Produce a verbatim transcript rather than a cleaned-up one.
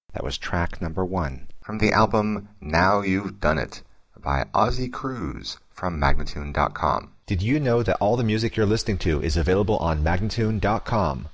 That was track number one from the album Now You've Done It by Ozzy Cruz from Magnatune dot com. Did you know that all the music you're listening to is available on Magnatune dot com?